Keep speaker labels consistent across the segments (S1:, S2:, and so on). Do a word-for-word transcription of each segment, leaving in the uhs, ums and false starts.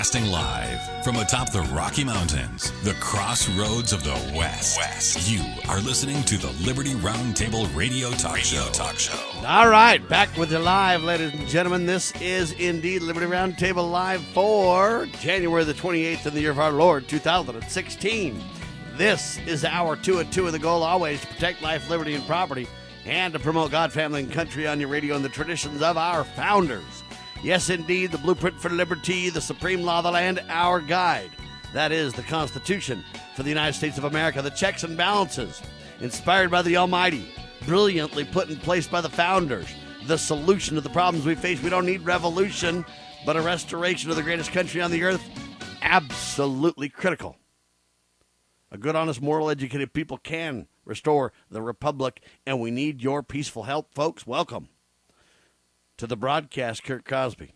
S1: Broadcasting live from atop the Rocky Mountains, the crossroads of the West. West. You are listening to the Liberty Roundtable Radio Talk Radio Show. Talk Show.
S2: All right, back with you live, ladies and gentlemen. This is indeed Liberty Roundtable Live for January the twenty-eighth in the year of our Lord, two thousand sixteen. This is hour two at two, and the goal always to protect life, liberty, and property, and to promote God, family, and country on your radio and the traditions of our founders. Yes, indeed, the blueprint for liberty, the supreme law of the land, our guide. That is the Constitution for the United States of America, the checks and balances, inspired by the Almighty, brilliantly put in place by the founders, the solution to the problems we face. We don't need revolution, but a restoration of the greatest country on the earth, absolutely critical. A good, honest, moral, educated people can restore the republic, and we need your peaceful help, folks. Welcome to the broadcast, Kurt Cosby.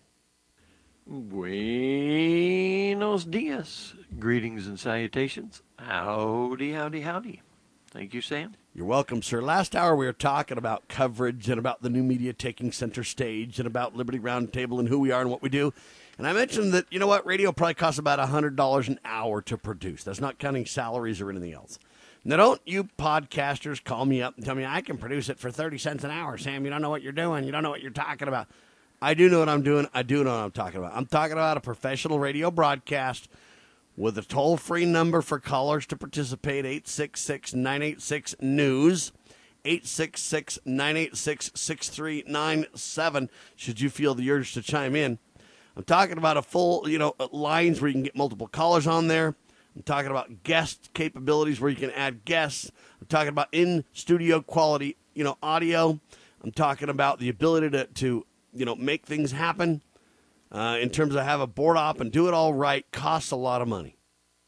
S3: Buenos dias. Greetings and salutations. Howdy, howdy, howdy. Thank you, Sam.
S2: You're welcome, sir. Last hour we were talking about coverage and about the new media taking center stage and about Liberty Roundtable and who we are and what we do. And I mentioned that, you know what, radio probably costs about one hundred dollars an hour to produce. That's not counting salaries or anything else. Now, don't you podcasters call me up and tell me I can produce it for thirty cents an hour. Sam, you don't know what you're doing. You don't know what you're talking about. I do know what I'm doing. I do know what I'm talking about. I'm talking about a professional radio broadcast with a toll-free number for callers to participate, eight six six, nine eight six, news, eight six six, nine eight six, six three nine seven, should you feel the urge to chime in. I'm talking about a full, you know, lines where you can get multiple callers on there. I'm talking about guest capabilities where you can add guests. I'm talking about in-studio quality, you know, audio. I'm talking about the ability to, to you know, make things happen uh, in terms of have a board op and do it all right. Costs a lot of money.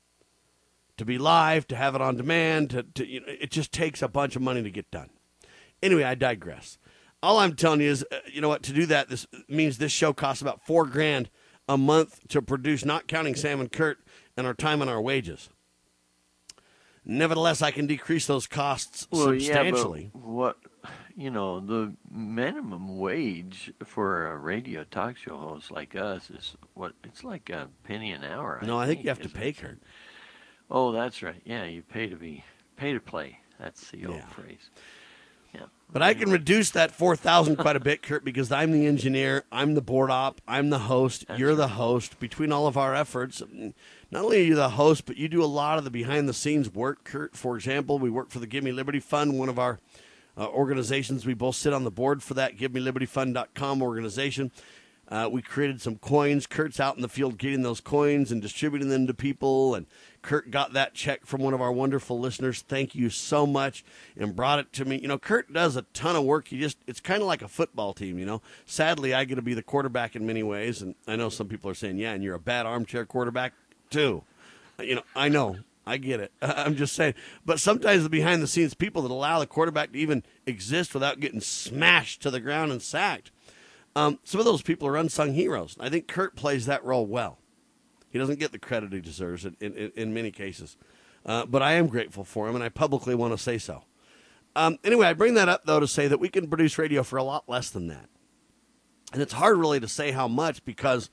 S2: To be live, to have it on demand, to, to you know, it just takes a bunch of money to get done. Anyway, I digress. All I'm telling you is, uh, you know what, to do that, this means this show costs about four grand a month to produce, not counting Sam and Kurt and our time and our wages. Nevertheless, I can decrease those costs
S3: well,
S2: substantially.
S3: Yeah, but what, you know, the minimum wage for a radio talk show host like us is what, it's like a penny an hour.
S2: No, I,
S3: I
S2: think,
S3: think
S2: you have to pay,
S3: it?
S2: Kurt.
S3: Oh, that's right. Yeah, you pay to be, pay to play. That's the old
S2: Yeah.
S3: phrase. Yeah.
S2: But I can reduce that four thousand quite a bit, Kurt, because I'm the engineer, I'm the board op, I'm the host,
S3: That's
S2: you're the
S3: right.
S2: host. Between all of our efforts, not only are you the host, but you do a lot of the behind-the-scenes work, Kurt. For example, we work for the Give Me Liberty Fund, one of our uh, organizations. We both sit on the board for that give me liberty fund dot com organization. Uh, we created some coins. Kurt's out in the field getting those coins and distributing them to people, and Kurt got that check from one of our wonderful listeners. Thank you so much, and brought it to me. You know, Kurt does a ton of work. He just, it's kind of like a football team, you know. Sadly, I get to be the quarterback in many ways, and I know some people are saying, yeah, and you're a bad armchair quarterback, too. You know, I know. I get it. I'm just saying. But sometimes the behind-the-scenes people that allow the quarterback to even exist without getting smashed to the ground and sacked, um, some of those people are unsung heroes. I think Kurt plays that role well. He doesn't get the credit he deserves in, in, in many cases. Uh, but I am grateful for him, and I publicly want to say so. Um, anyway, I bring that up, though, to say that we can produce radio for a lot less than that. And it's hard, really, to say how much because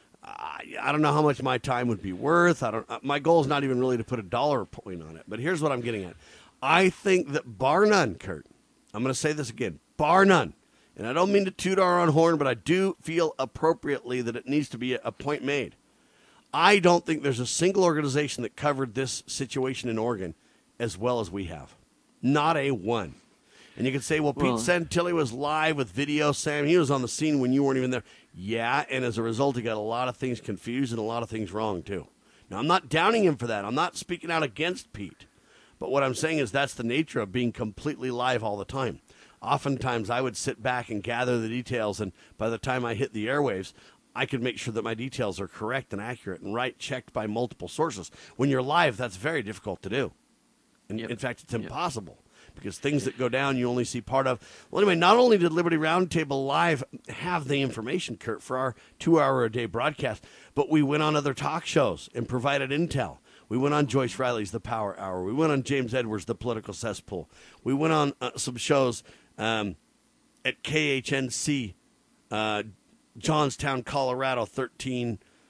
S2: I, I don't know how much my time would be worth. I don't. Uh, my goal is not even really to put a dollar point on it. But here's what I'm getting at. I think that bar none, Kurt, I'm going to say this again, bar none, and I don't mean to toot our own horn, but I do feel appropriately that it needs to be a, a point made. I don't think there's a single organization that covered this situation in Oregon as well as we have. Not a one. And you could say, well,
S3: well,
S2: Pete Santilli was live with video, Sam. He was on the scene when you weren't even there. Yeah, and as a result, he got a lot of things confused and a lot of things wrong, too. Now, I'm not downing him for that. I'm not speaking out against Pete. But what I'm saying is that's the nature of being completely live all the time. Oftentimes, I would sit back and gather the details, and by the time I hit the airwaves, I could make sure that my details are correct and accurate and right, checked by multiple sources. When you're live, that's very difficult to do. And
S3: Yep.
S2: in fact, it's
S3: Yep.
S2: impossible because things that go down, you only see part of. Well, anyway, not only did Liberty Roundtable Live have the information, Kurt, for our two-hour-a-day broadcast, but we went on other talk shows and provided intel. We went on Joyce Riley's The Power Hour. We went on James Edwards' The Political Cesspool. We went on uh, some shows um, at K H N C, uh, Johnstown, Colorado, thirteen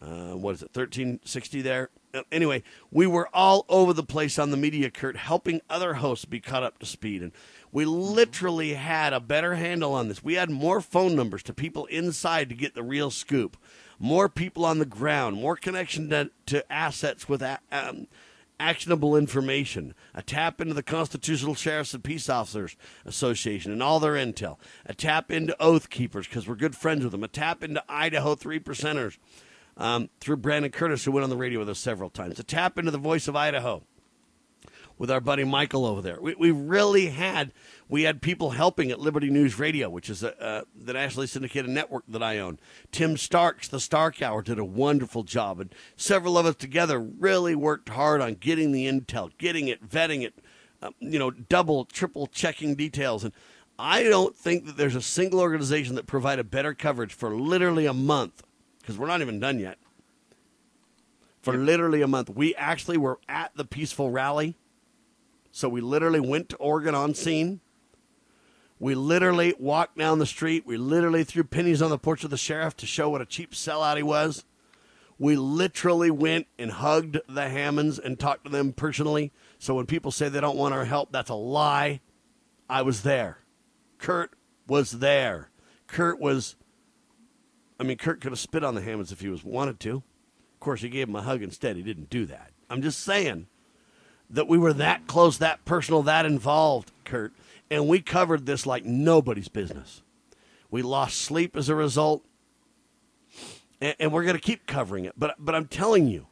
S2: uh, what is it, thirteen sixty there? Uh, Anyway, we were all over the place on the media, Kurt, helping other hosts be caught up to speed. And we literally had a better handle on this. We had more phone numbers to people inside to get the real scoop, more people on the ground, more connection to, to assets with a, um, actionable information, a tap into the Constitutional Sheriffs and Peace Officers Association and all their intel, a tap into Oath Keepers because we're good friends with them, a tap into Idaho Three Percenters um, through Brandon Curtis, who went on the radio with us several times, a tap into the Voice of Idaho with our buddy Michael over there. We, we really had, we had people helping at Liberty News Radio, which is a, uh, the nationally syndicated network that I own. Tim Starks, the Stark Hour, did a wonderful job. And several of us together really worked hard on getting the intel, getting it, vetting it, uh, you know, double, triple checking details. And I don't think that there's a single organization that provided better coverage for literally a month, because we're not even done yet. For
S3: Yep.
S2: literally a month. We actually were at the peaceful rally. So we literally went to Oregon on scene. We literally walked down the street. We literally threw pennies on the porch of the sheriff to show what a cheap sellout he was. We literally went and hugged the Hammonds and talked to them personally. So when people say they don't want our help, that's a lie. I was there. Kurt was there. Kurt was, I mean, Kurt could have spit on the Hammonds if he was wanted to. Of course, he gave him a hug instead. He didn't do that. I'm just saying that we were that close, that personal, that involved, Kurt. And we covered this like nobody's business. We lost sleep as a result. And, and we're going to keep covering it. But, but I'm telling you,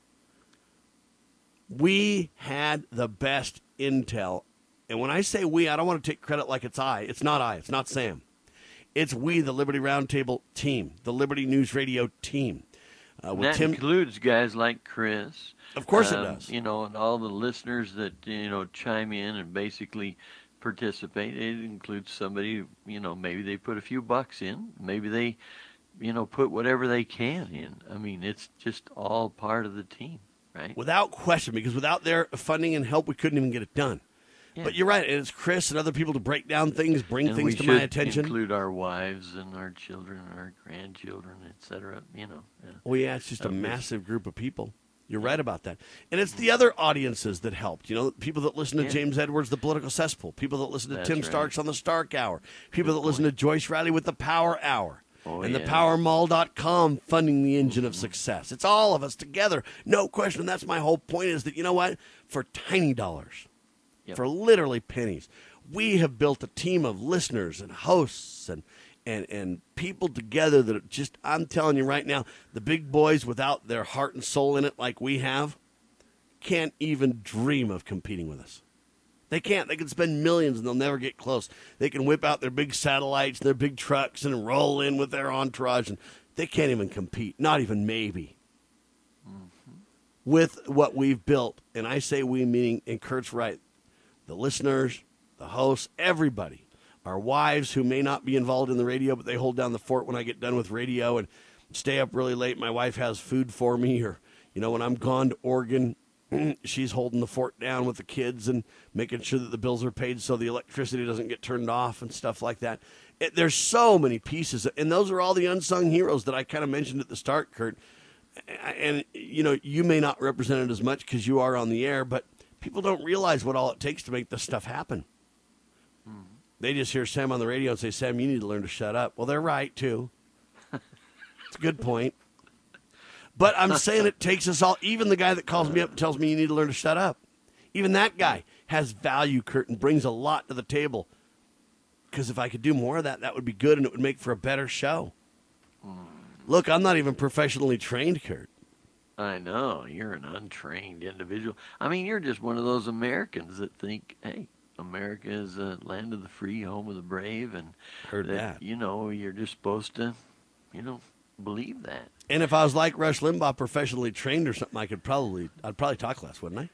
S2: we had the best intel. And when I say we, I don't want to take credit like it's I. It's not I. It's not Sam. It's we, the Liberty Roundtable team, the Liberty News Radio team. Uh, with
S3: that
S2: Tim,
S3: includes guys like Chris.
S2: Of course it
S3: um,
S2: does.
S3: You know, and all the listeners that, you know, chime in and basically participate. It includes somebody, you know, maybe they put a few bucks in. Maybe they, you know, put whatever they can in. I mean, it's just all part of the team, right?
S2: Without question, because without their funding and help, we couldn't even get it done.
S3: Yeah.
S2: But you're right. And it's Chris and other people to break down things, bring
S3: And
S2: things
S3: we
S2: to
S3: should
S2: my attention.
S3: include our wives and our children and our grandchildren, et cetera. You know. Yeah.
S2: Oh, yeah, it's just a
S3: Of this.
S2: massive group of people. You're right about that. And it's the other audiences that helped. You know, people that listen to
S3: Yeah.
S2: James Edwards, The Political Cesspool. People that listen to
S3: That's
S2: Tim
S3: right.
S2: Starks on The Stark Hour. People
S3: Good
S2: that listen
S3: point.
S2: to Joyce Riley with The Power Hour.
S3: Oh,
S2: and
S3: yeah.
S2: the power mall dot com funding the engine
S3: Mm-hmm.
S2: of success. It's all of us together. No question. That's my whole point is that, you know what? For tiny dollars,
S3: Yep.
S2: for literally pennies, we have built a team of listeners and hosts and and and people together that are just, I'm telling you right now, the big boys without their heart and soul in it like we have can't even dream of competing with us. They can't. They can spend millions and they'll never get close. They can whip out their big satellites, their big trucks, and roll in with their entourage, and they can't even compete. Not even maybe. Mm-hmm. With what we've built. And I say we, meaning, and Kurt's right, the listeners, the hosts, everybody. Our wives who may not be involved in the radio, but they hold down the fort when I get done with radio and stay up really late. My wife has food for me, or, you know, when I'm gone to Oregon, she's holding the fort down with the kids and making sure that the bills are paid so the electricity doesn't get turned off and stuff like that. It, there's so many pieces, and those are all the unsung heroes that I kind of mentioned at the start, Kurt. And, you know, you may not represent it as much because you are on the air, but people don't realize what all it takes to make this stuff happen. Mm-hmm. They just hear Sam on the radio and say, Sam, you need to learn to shut up. Well, they're right, too. It's a good point. But I'm saying it takes us all, even the guy that calls me up and tells me you need to learn to shut up. Even that guy has value, Kurt, and brings a lot to the table. Because if I could do more of that, that would be good, and it would make for a better show. Mm. Look, I'm not even professionally trained, Kurt.
S3: I know. You're an untrained individual. I mean, you're just one of those Americans that think, hey, America is a land of the free, home of the brave, and
S2: Heard
S3: that,
S2: that.
S3: you know, you're just supposed to, you know, believe that.
S2: And if I was like Rush Limbaugh, professionally trained or something, I could probably, I'd probably talk less, wouldn't I?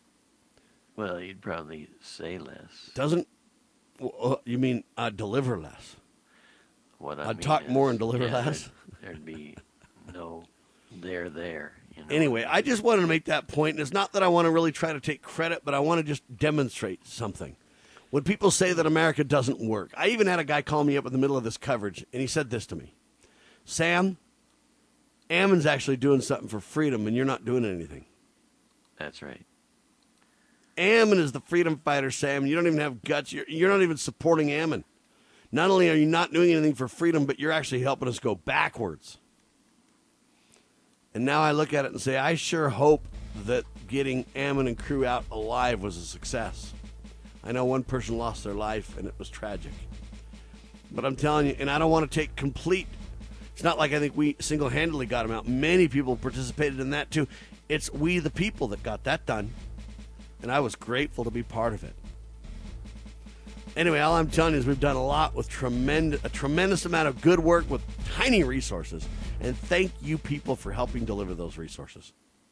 S3: Well, you'd probably say less.
S2: Doesn't, well, you mean I'd deliver less?
S3: What I
S2: I'd
S3: mean
S2: talk
S3: is,
S2: more and deliver
S3: yeah,
S2: less?
S3: There'd, there'd be no there there. You know?
S2: Anyway, I just wanted to make that point, and it's not that I want to really try to take credit, but I want to just demonstrate something. When people say that America doesn't work, I even had a guy call me up in the middle of this coverage, and he said this to me. Sam, Ammon's actually doing something for freedom, and you're not doing anything.
S3: That's right.
S2: Ammon is the freedom fighter, Sam. You don't even have guts. You're, you're not even supporting Ammon. Not only are you not doing anything for freedom, but you're actually helping us go backwards. And now I look at it and say, I sure hope that getting Ammon and crew out alive was a success. I know one person lost their life, and it was tragic. But I'm telling you, and I don't want to take complete, it's not like I think we single-handedly got him out. Many people participated in that, too. It's we the people that got that done. And I was grateful to be part of it. Anyway, all I'm telling you is we've done a lot with tremendous, a tremendous amount of good work with tiny resources. And thank you people for helping deliver those resources.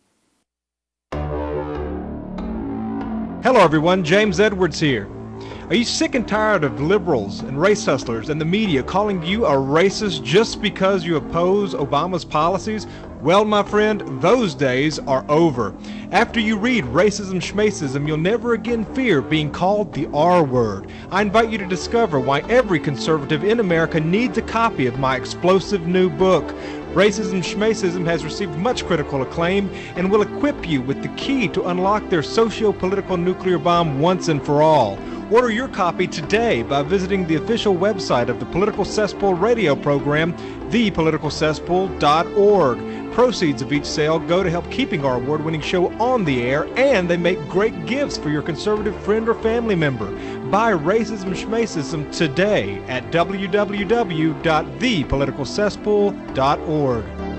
S4: Hello, everyone. James Edwards here. Are you sick and tired of liberals and race hustlers and the media calling you a racist just because you oppose Obama's policies? Well, my friend, those days are over. After you read Racism Schmacism, you'll never again fear being called the R word. I invite you to discover why every conservative in America needs a copy of my explosive new book. Racism Schmacism has received much critical acclaim and will equip you with the key to unlock their socio-political nuclear bomb once and for all. Order your copy today by visiting the official website of the Political Cesspool radio program, the political cesspool dot org. Proceeds of each sale go to help keeping our award-winning show on the air, and they make great gifts for your conservative friend or family member. Buy Racism Schmacism today at w w w dot the political cesspool dot org.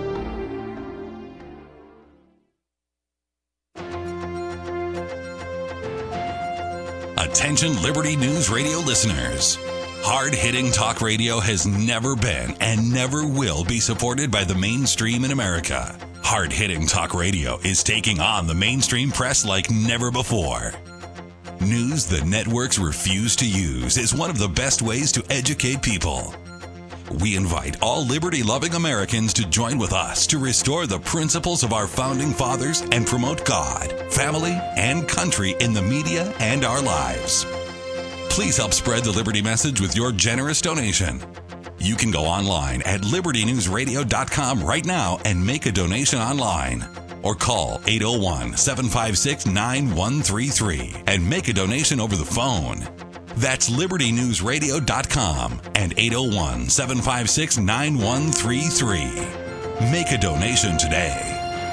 S1: Attention Liberty News Radio listeners. Hard-hitting talk radio has never been and never will be supported by the mainstream in America. Hard-hitting talk radio is taking on the mainstream press like never before. News the networks refuse to use is one of the best ways to educate people. We invite all liberty-loving Americans to join with us to restore the principles of our founding fathers and promote God, family, and country in the media and our lives. Please help spread the Liberty message with your generous donation. You can go online at liberty news radio dot com right now and make a donation online. Or call eight oh one, seven five six, nine one three three and make a donation over the phone. That's liberty news radio dot com and eight oh one, seven five six, nine one three three. Make a donation today.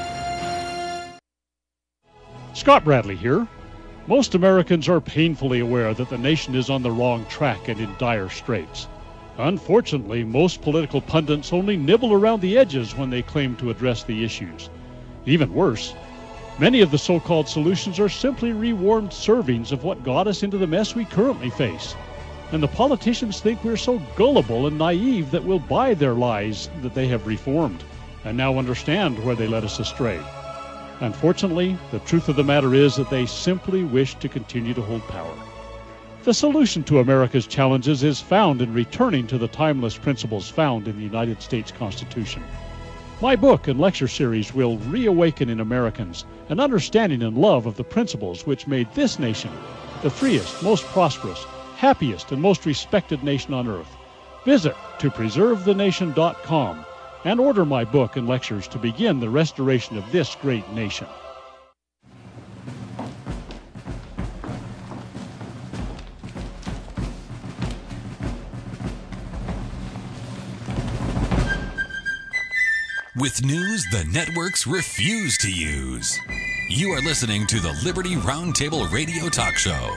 S5: Scott Bradley here. Most Americans are painfully aware that the nation is on the wrong track and in dire straits. Unfortunately, most political pundits only nibble around the edges when they claim to address the issues. Even worse, many of the so-called solutions are simply rewarmed servings of what got us into the mess we currently face. And the politicians think we're so gullible and naive that we'll buy their lies that they have reformed and now understand where they led us astray. Unfortunately, the truth of the matter is that they simply wish to continue to hold power. The solution to America's challenges is found in returning to the timeless principles found in the United States Constitution. My book and lecture series will reawaken in Americans an understanding and love of the principles which made this nation the freest, most prosperous, happiest, and most respected nation on earth. Visit to preserve the nation dot com and order my book and lectures to begin the restoration of this great nation.
S1: With news the networks refuse to use. You are listening to the Liberty Roundtable Radio Talk Show.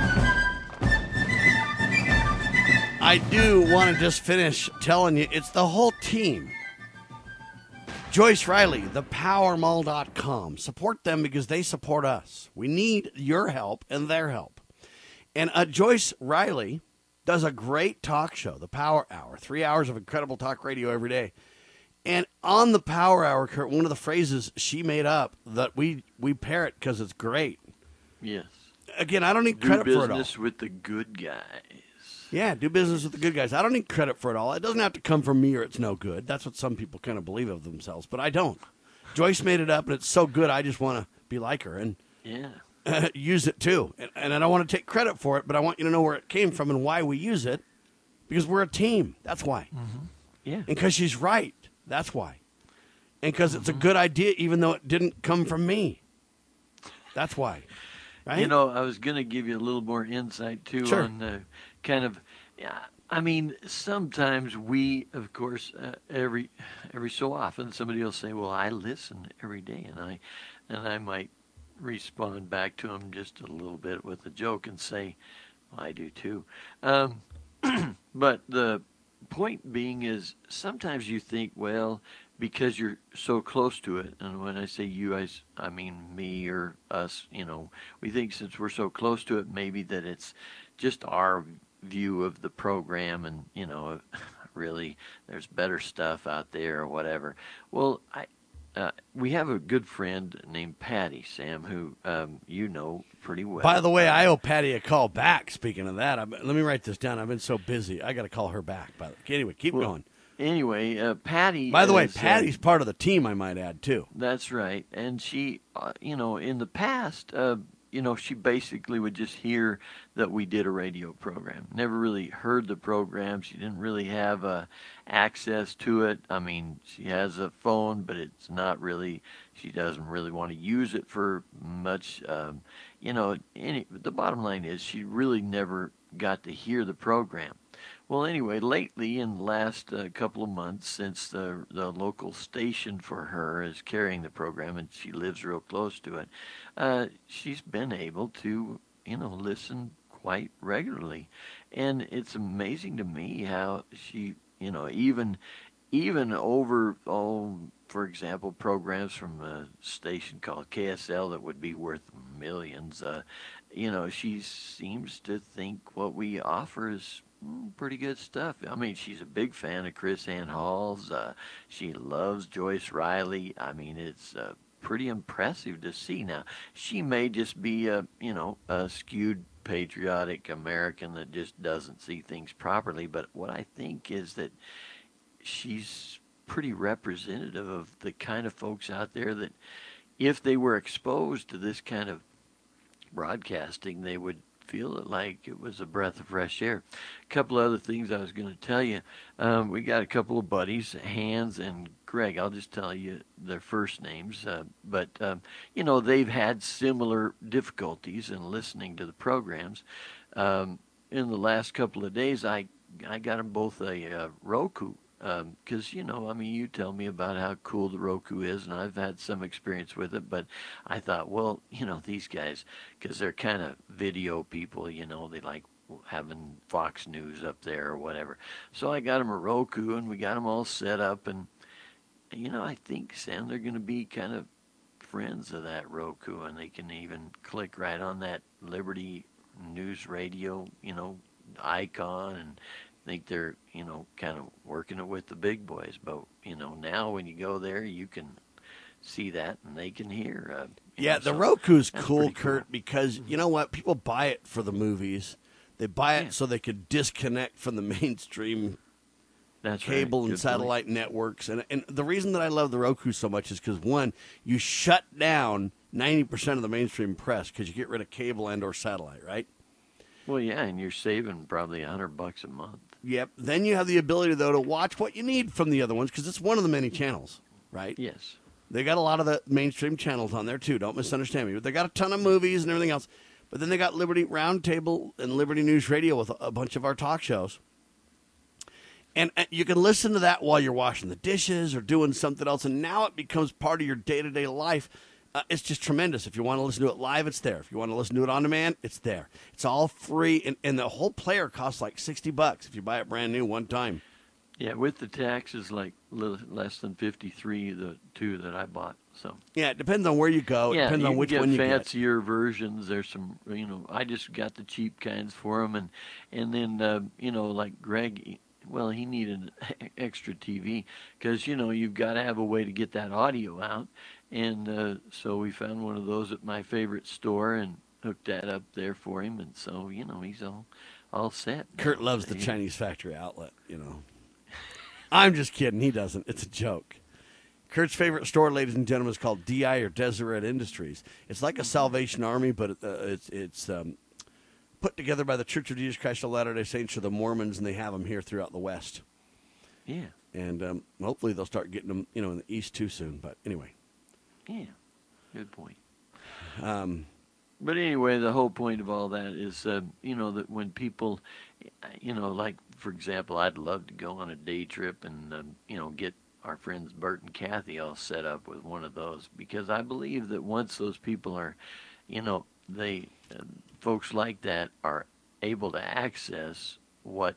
S2: I do want to just finish telling you it's the whole team. Joyce Riley, the power mall dot com. Support them because they support us. We need your help and their help. And uh, Joyce Riley does a great talk show, the Power Hour, three hours of incredible talk radio every day. And on the Power Hour, Kurt, one of the phrases she made up that we, we parrot because it's great.
S3: Yes.
S2: Again, I don't need
S3: Do
S2: credit for it all.
S3: business with the good guys.
S2: Yeah, do business with the good guys. I don't need credit for it all. It doesn't have to come from me or it's no good. That's what some people kind of believe of themselves, but I don't. Joyce made it up, and it's so good, I just want to be like her and
S3: Yeah.
S2: uh, use it too. And, and I don't want to take credit for it, but I want you to know where it came from and why we use it, because we're a team. That's why.
S3: Yeah.
S2: And because she's right. That's why. and because mm-hmm. it's a good idea, even though it didn't come from me. That's why. Right?
S3: You know, I was going to give you a little more insight, too,
S2: sure.
S3: on the kind of, yeah, I mean, sometimes we, of course, uh, every every so often, somebody will say, well, I listen every day, and I, and I might respond back to them just a little bit with a joke and say, well, I do, too. Um, but the point being is sometimes you think, well, because you're so close to it, and when I say you, I, I mean me or us, you know, we think since we're so close to it, maybe that it's just our view of the program, and, you know, really there's better stuff out there or whatever. Well, I, uh, we have a good friend named Patty, Sam, who um, you know pretty well.
S2: By the way, I owe Patty a call back. Speaking of that, I'm, let me write this down. I've been so busy. I got to call her back. By the way. Anyway, keep
S3: well,
S2: going.
S3: Anyway, uh, Patty.
S2: By the
S3: is,
S2: way, Patty's
S3: uh,
S2: part of the team, I might add, too.
S3: That's right. And she, uh, you know, in the past, uh, you know, she basically would just hear that we did a radio program. Never really heard the program. She didn't really have uh, access to it. I mean, she has a phone, but it's not really, she doesn't really want to use it for much. Um, you know, any, the bottom line is she really never got to hear the program. Well, anyway, lately, in the last uh, couple of months, since the the local station for her is carrying the program, and she lives real close to it, uh, she's been able to, you know, listen quite regularly, and it's amazing to me how she, you know, even even over, oh, for example, programs from a station called K S L that would be worth millions, uh, you know, she seems to think what we offer is pretty good stuff. I mean, she's a big fan of Chris Ann Hall's. Uh, she loves Joyce Riley. I mean, it's uh, pretty impressive to see. Now, she may just be a, you know, a skewed patriotic American that just doesn't see things properly. But what I think is that she's pretty representative of the kind of folks out there that if they were exposed to this kind of broadcasting, they would feel it like it was a breath of fresh air. A couple other things I was going to tell you. Um, we got a couple of buddies, Hans and Greg. I'll just tell you their first names. Uh, but, um, you know, they've had similar difficulties in listening to the programs. Um, in the last couple of days, I, I got them both a uh, Roku. Because, um, you know, I mean, you tell me about how cool the Roku is, and I've had some experience with it, but I thought, well, you know, these guys, because they're kind of video people, you know, they like having Fox News up there or whatever. So I got them a Roku, and we got them all set up, and, you know, I think, Sam, they're going to be kind of friends of that Roku, and they can even click right on that Liberty News Radio, you know, icon, and think they're, you know, kind of working it with the big boys. But, you know, now when you go there, you can see that and they can hear. Uh,
S2: yeah,
S3: know,
S2: the
S3: so
S2: Roku's cool, Kurt,
S3: cool.
S2: because, you know what? People buy it for the movies. They buy it
S3: yeah.
S2: so they could disconnect from the mainstream
S3: That's
S2: cable
S3: right.
S2: and
S3: Good
S2: satellite
S3: point.
S2: networks. And, and the reason that I love the Roku so much is because, one, you shut down ninety percent of the mainstream press because you get rid of cable and or satellite, right?
S3: Well, yeah, and you're saving probably a hundred bucks a month.
S2: Yep. Then you have the ability, though, to watch what you need from the other ones because it's one of the many channels, right?
S3: Yes.
S2: They got a lot of the mainstream channels on there, too. Don't misunderstand me. But they got a ton of movies and everything else. But then they got Liberty Roundtable and Liberty News Radio with a bunch of our talk shows. And you can listen to that while you're washing the dishes or doing something else. And now it becomes part of your day-to-day life. Uh, it's just tremendous. If you want to listen to it live, it's there. If you want to listen to it on demand, it's there. It's all free, and, and the whole player costs like sixty bucks if you buy it brand new one time.
S3: Yeah, with the taxes, like little, less than fifty-three, the two that I bought. So
S2: yeah, it depends on where you go. It
S3: yeah,
S2: depends
S3: you
S2: on which
S3: get
S2: one you
S3: fancier versions. There's some, you know, I just got the cheap kinds for him, and and then uh, you know, like Greg. Well, he needed an extra T V because, you know, you've got to have a way to get that audio out. And uh, so we found one of those at my favorite store and hooked that up there for him. And so, you know, he's all all set.
S2: Kurt
S3: now.
S2: loves the
S3: He-
S2: Chinese factory outlet, you know. I'm just kidding. He doesn't. It's a joke. Kurt's favorite store, ladies and gentlemen, is called D I or Deseret Industries. It's like a Salvation Army, but uh, it's it's um, put together by the Church of Jesus Christ of Latter-day Saints or the Mormons, and they have them here throughout the West.
S3: Yeah.
S2: And um, hopefully they'll start getting them, you know, in the East too soon. But anyway.
S3: Yeah, good point.
S2: Um,
S3: but anyway, the whole point of all that is, uh, you know, that when people, you know, like, for example, I'd love to go on a day trip and, um, you know, get our friends Bert and Kathy all set up with one of those, because I believe that once those people are, you know, they, uh, folks like that are able to access what,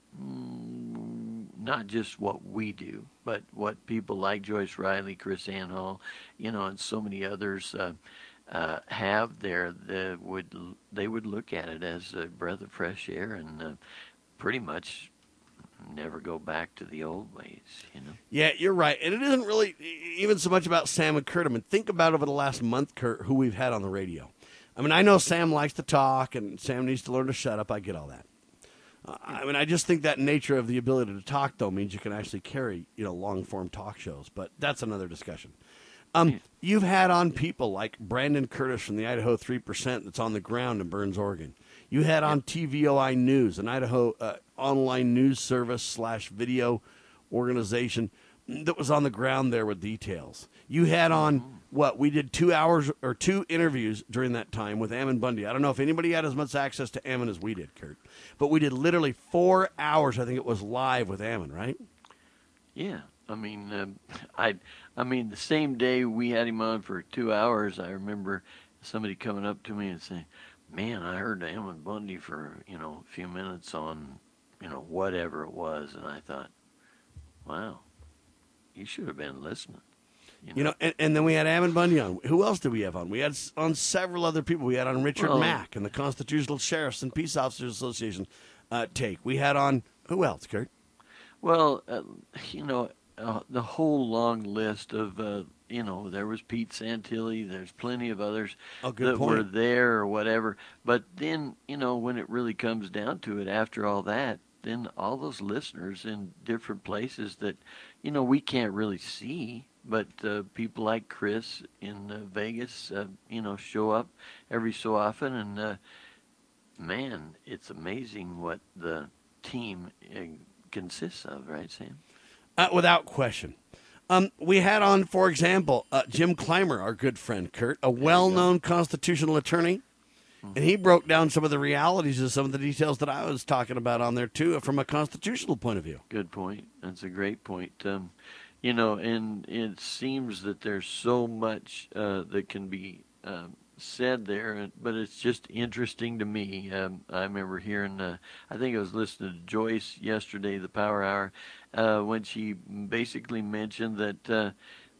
S3: mm, not just what we do, but what people like Joyce Riley, Chris Anhall, you know, and so many others uh, uh, have there, that would they would look at it as a breath of fresh air and uh, pretty much never go back to the old ways, you know?
S2: Yeah, you're right. And it isn't really even so much about Sam and Kurt. I mean, think about over the last month, Kurt, who we've had on the radio. I mean, I know Sam likes to talk, and Sam needs to learn to shut up. I get all that. Uh, I mean, I just think that nature of the ability to talk, though, means you can actually carry, you know, long-form talk shows. But that's another discussion. Um, you've had on people like Brandon Curtis from the Idaho three percent that's on the ground in Burns, Oregon. You had on T V O I News, an Idaho uh, online news service slash video organization that was on the ground there with details. You had on, what, we did two hours or two interviews during that time with Ammon Bundy. I don't know if anybody had as much access to Ammon as we did, Kurt. But we did literally four hours, I think it was, live with Ammon, right?
S3: Yeah. I mean, uh, I, I mean, the same day we had him on for two hours, I remember somebody coming up to me and saying, man, I heard Ammon Bundy for, you know, a few minutes on, you know, whatever it was. And I thought, wow, you should have been listening. You know,
S2: you know and, and then we had Ammon Bundy on. Who else did we have on? We had on several other people. We had on Richard
S3: well,
S2: Mack and the Constitutional Sheriffs and Peace Officers Association uh, take. We had on, who else, Kurt?
S3: Well, uh, you know, uh, the whole long list of, uh, you know, there was Pete Santilli, there's plenty of others
S2: oh, good
S3: that
S2: point.
S3: were there or whatever. But then, you know, when it really comes down to it, after all that, then all those listeners in different places that, you know, we can't really see, but uh, people like Chris in uh, Vegas, uh, you know, show up every so often. And, uh, man, it's amazing what the team uh, consists of, right, Sam?
S2: Uh, without question. Um, we had on, for example, uh, Jim Clymer, our good friend, Kurt, a well-known constitutional attorney, mm-hmm. and he broke down some of the realities of some of the details that I was talking about on there, too, from a constitutional point of view.
S3: Good point. That's a great point. Um, you know, and it seems that there's so much uh, that can be um, said there, but it's just interesting to me. Um, I remember hearing, uh, I think I was listening to Joyce yesterday, the Power Hour, uh, when she basically mentioned that, uh,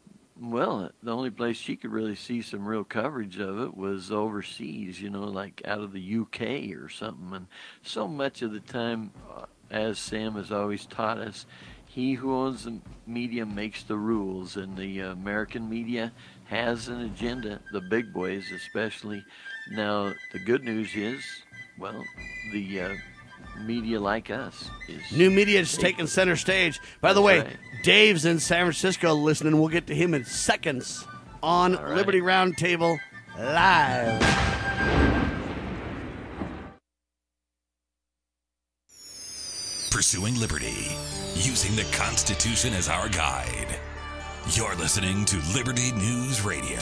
S3: well, the only place she could really see some real coverage of it was overseas, you know, like out of the U K or something. And so much of the time, uh, as Sam has always taught us, he who owns the media makes the rules, and the uh, American media has an agenda, the big boys especially. Now, the good news is, well, the uh, media like us is...
S2: New media is taking center stage. By the way, right. Dave's in San Francisco listening. We'll get to him in seconds on right. Liberty Roundtable Live.
S1: Pursuing liberty, using the Constitution as our guide. You're listening to Liberty News Radio.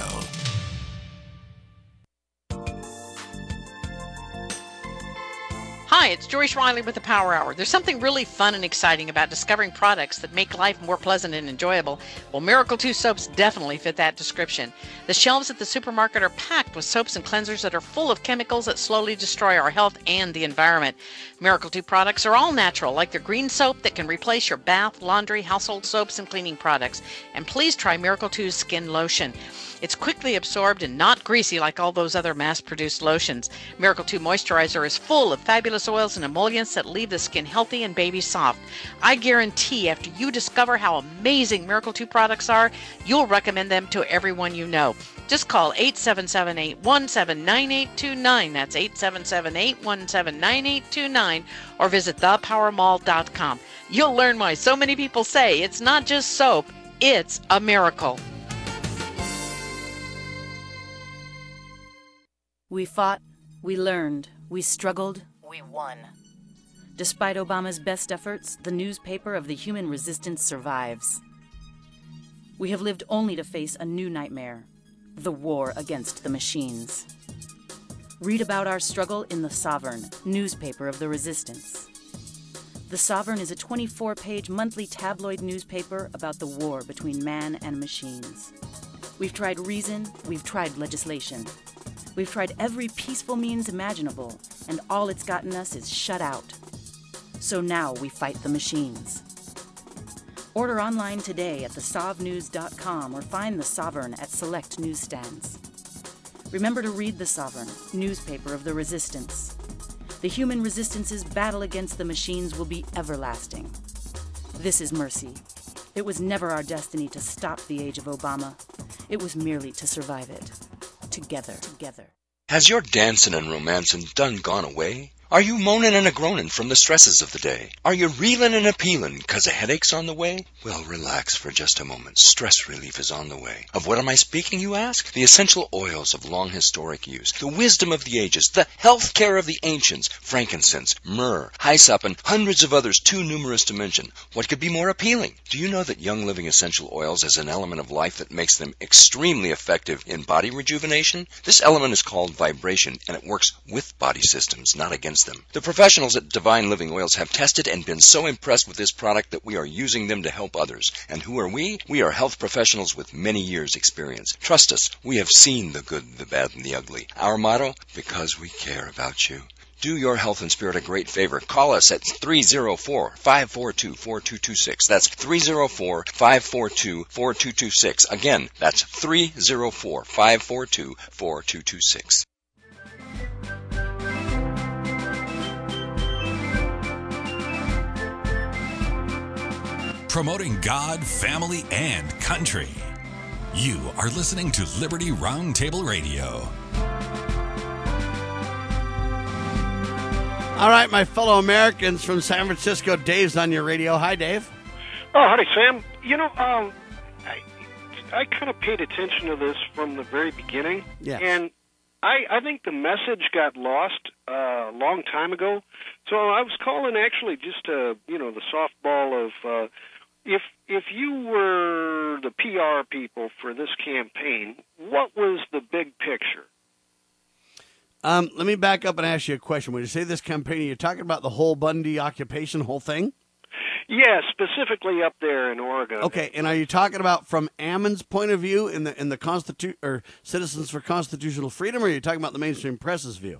S6: Hi, it's Joyce Riley with the Power Hour. There's something really fun and exciting about discovering products that make life more pleasant and enjoyable. Well, Miracle two soaps definitely fit that description. The shelves at the supermarket are packed with soaps and cleansers that are full of chemicals that slowly destroy our health and the environment. Miracle two products are all natural, like their green soap that can replace your bath, laundry, household soaps, and cleaning products. And please try Miracle two's Skin Lotion. It's quickly absorbed and not greasy like all those other mass-produced lotions. Miracle two Moisturizer is full of fabulous oils and emollients that leave the skin healthy and baby soft. I guarantee after you discover how amazing Miracle two products are, you'll recommend them to everyone you know. Just call eight seven seven, eight one seven, nine eight two nine. That's eight seven seven, eight one seven, nine eight two nine. Or visit the power mall dot com. You'll learn why so many people say it's not just soap, it's a miracle.
S7: We fought, we learned, we struggled, we won. Despite Obama's best efforts, the newspaper of the human resistance survives. We have lived only to face a new nightmare, the war against the machines. Read about our struggle in The Sovereign, newspaper of the resistance. The Sovereign is a twenty-four page monthly tabloid newspaper about the war between man and machines. We've tried reason, we've tried legislation. We've tried every peaceful means imaginable, and all it's gotten us is shut out. So now we fight the machines. Order online today at the sov news dot com or find The Sovereign at select newsstands. Remember to read The Sovereign, newspaper of the resistance. The human resistance's battle against the machines will be everlasting. This is mercy. It was never our destiny to stop the age of Obama. It was merely to survive it. Together, together.
S8: Has your dancing and romancing done gone away? Are you moaning and a-groaning from the stresses of the day? Are you reeling and a-peeling 'cause a headache's on the way? Well, relax for just a moment. Stress relief is on the way. Of what am I speaking, you ask? The essential oils of long historic use, the wisdom of the ages, the health care of the ancients, frankincense, myrrh, hyssop, and hundreds of others too numerous to mention. What could be more appealing? Do you know that Young Living Essential Oils has an element of life that makes them extremely effective in body rejuvenation? This element is called vibration, and it works with body systems, not against them. The professionals at Divine Living Oils have tested and been so impressed with this product that we are using them to help others. And who are we? We are health professionals with many years' experience. Trust us, we have seen the good, the bad, and the ugly. Our motto? Because we care about you. Do your health and spirit a great favor. Call us at three oh four, five four two, four two two six. That's three oh four, five four two, four two two six. Again, that's three oh four, five four two, four two two six.
S1: Promoting God, family, and country. You are listening to Liberty Roundtable Radio.
S2: All right, my fellow Americans from San Francisco, Dave's on your radio. Hi, Dave.
S9: Oh, howdy, Sam. You know, um, I, I kind of paid attention to this from the very beginning.
S2: Yes.
S9: And I, I think the message got lost uh, a long time ago. So I was calling actually just, uh, you know, the softball of... Uh, If if you were the P R people for this campaign, what was the big picture?
S2: Um, let me back up and ask you a question. When you say this campaign, you're talking about the whole Bundy occupation, whole thing?
S9: Yeah, specifically up there in Oregon.
S2: Okay, and are you talking about from Ammon's point of view in the in the Constitu- or Citizens for Constitutional Freedom, or are you talking about the mainstream press's view?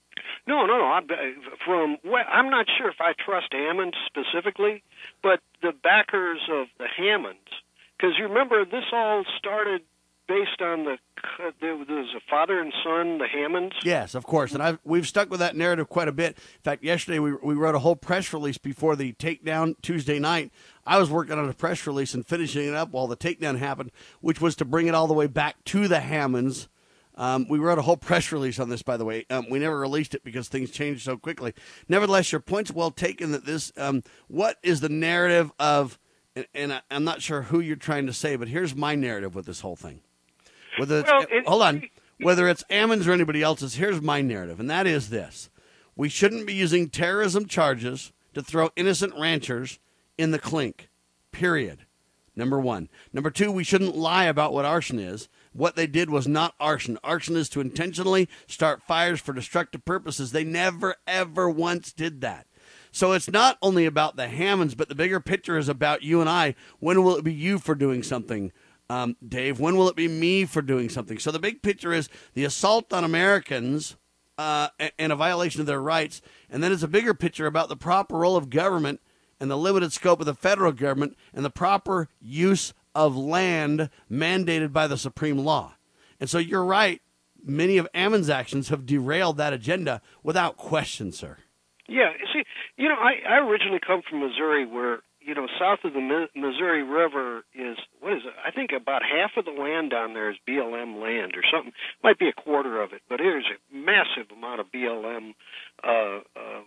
S9: No, no, no. I'm, from well, I'm not sure if I trust Ammon specifically, but the backers of the Hammonds, because you remember this all started based on the there was a father and son, the Hammonds.
S2: Yes, of course, and I've, we've stuck with that narrative quite a bit. In fact, yesterday we we wrote a whole press release before the takedown Tuesday night. I was working on a press release and finishing it up while the takedown happened, which was to bring it all the way back to the Hammonds. Um, we wrote a whole press release on this, by the way. Um, we never released it because things changed so quickly. Nevertheless, your point's well taken that this, um, what is the narrative of, and, and I, I'm not sure who you're trying to say, but here's my narrative with this whole thing. Whether it's,
S9: well, it,
S2: hold on. Whether it's Ammon's or anybody else's, here's my narrative, and that is this. We shouldn't be using terrorism charges to throw innocent ranchers in the clink, period. Number one. Number two, we shouldn't lie about what arson is. What they did was not arson. Arson is to intentionally start fires for destructive purposes. They never, ever once did that. So it's not only about the Hammonds, but the bigger picture is about you and I. When will it be you for doing something, um, Dave? When will it be me for doing something? So the big picture is the assault on Americans uh, and a violation of their rights. And then it's a bigger picture about the proper role of government and the limited scope of the federal government and the proper use of land mandated by the supreme law. And so you're right. Many of Ammon's actions have derailed that agenda without question, sir.
S9: Yeah. See, you know, I, I originally come from Missouri where, you know, south of the Mi- Missouri River is, what is it? I think about half of the land down there is B L M land or something. Might be a quarter of it, but there's a massive amount of B L M uh, uh,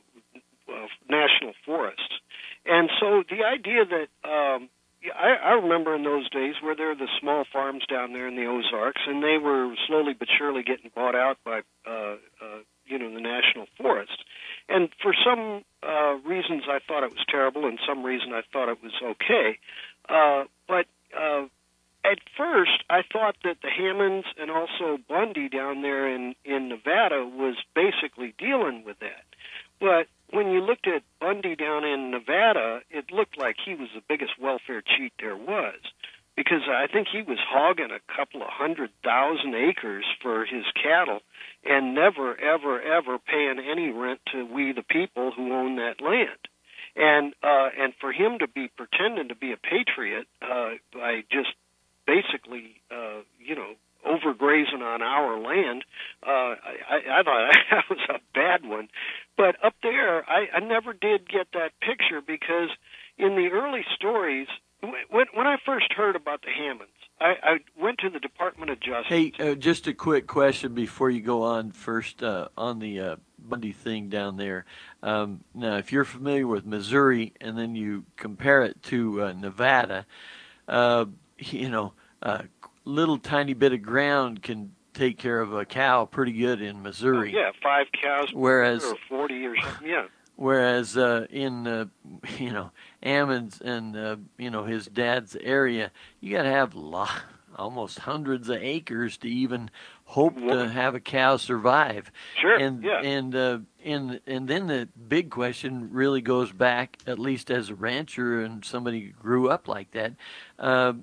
S9: uh, national forests. And so the idea that, um, I, I remember in those days where there were the small farms down there in the Ozarks, and they were slowly but surely getting bought out by, uh, uh, you know, the national forest. And for some uh, uh, reasons I thought it was terrible, and some reason I thought it was okay. Uh, but uh, at first, I thought that the Hammonds and also Bundy down there in, in Nevada was basically dealing with that. But when you looked at Bundy down in Nevada, it looked like he was the biggest welfare cheat there was, because I think he was hogging a couple of hundred thousand acres for his cattle and never, ever, ever paying any rent to we the people who own that land. And uh, and for him to be pretending to be a patriot uh, by just basically, uh, you know, overgrazing on our land, uh, I, I thought that was a bad one. But up there, I, I never did get that picture, because in the early stories, when, when I first heard about the Hammonds, I, I went to the Department of Justice.
S3: Hey, uh, just a quick question before you go on first uh, on the uh, Bundy thing down there. Um, now, if you're familiar with Missouri and then you compare it to uh, Nevada, uh, you know, a little tiny bit of ground can take care of a cow pretty good in Missouri.
S9: Oh, yeah, five cows
S3: whereas,
S9: or forty or something, yeah.
S3: Whereas uh, in, uh, you know, Ammons and, uh, you know, his dad's area, you got to have lot, almost hundreds of acres to even hope to have a cow survive.
S9: Sure,
S3: and,
S9: yeah.
S3: And, uh, and, and then the big question really goes back, at least as a rancher and somebody who grew up like that, uh,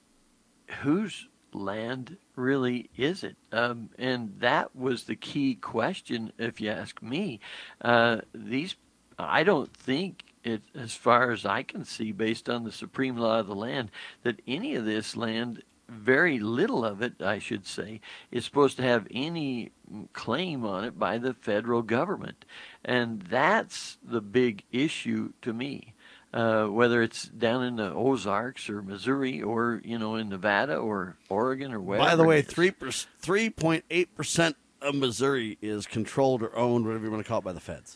S3: whose land really is it? Um, and that was the key question, if you ask me. Uh, these, I don't think it, as far as I can see, based on the supreme law of the land, that any of this land, very little of it, I should say, is supposed to have any claim on it by the federal government. And that's the big issue to me. Uh, whether it's down in the Ozarks or Missouri or, you know, in Nevada or Oregon or wherever.
S2: By the way, three point eight percent of Missouri is controlled or owned, whatever you want to call it, by the feds.